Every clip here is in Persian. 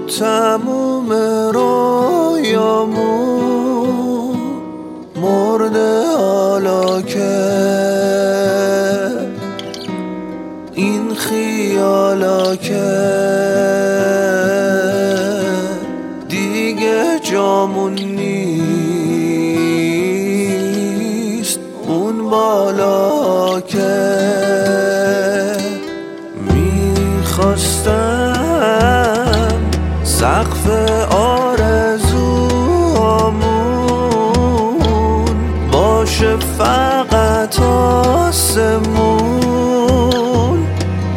تموم رویامون مرده حالا که این خیالا که دیگه جامون نیست اون بالا که میخواستم سقف آرزوامون باشه فقط آسمون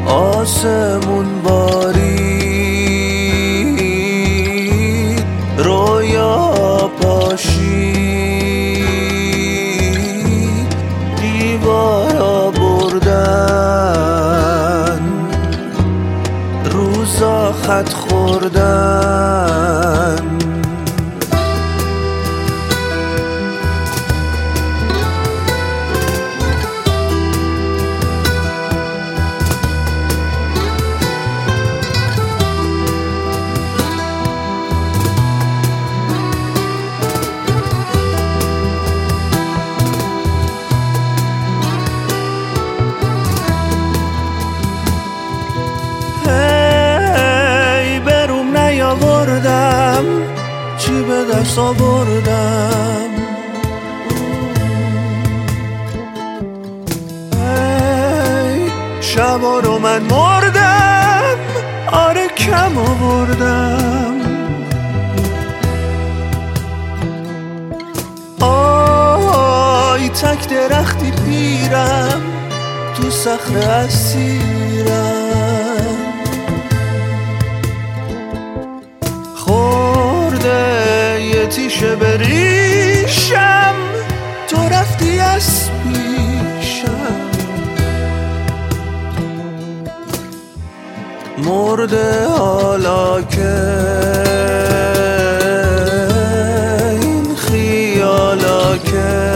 بارید رویا پاشید دیوارا بردن روزا خط خوردن آوردم چی به دست آوردم شبا رو من مردم آره کم آوردم آی تک درختی پیرم تو صخره اسیرم یه تیشه بریشم تو رفتی از پیشم مرده حالا که این خیالا که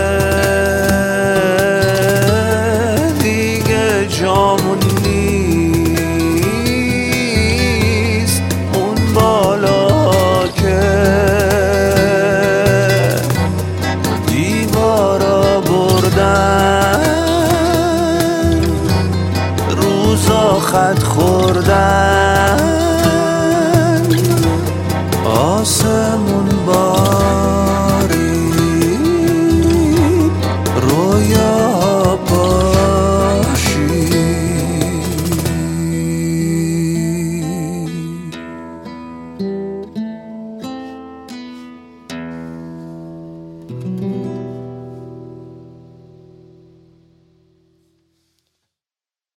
دیگه جامون نیست اون بالا روزا خط خوردن آسمون با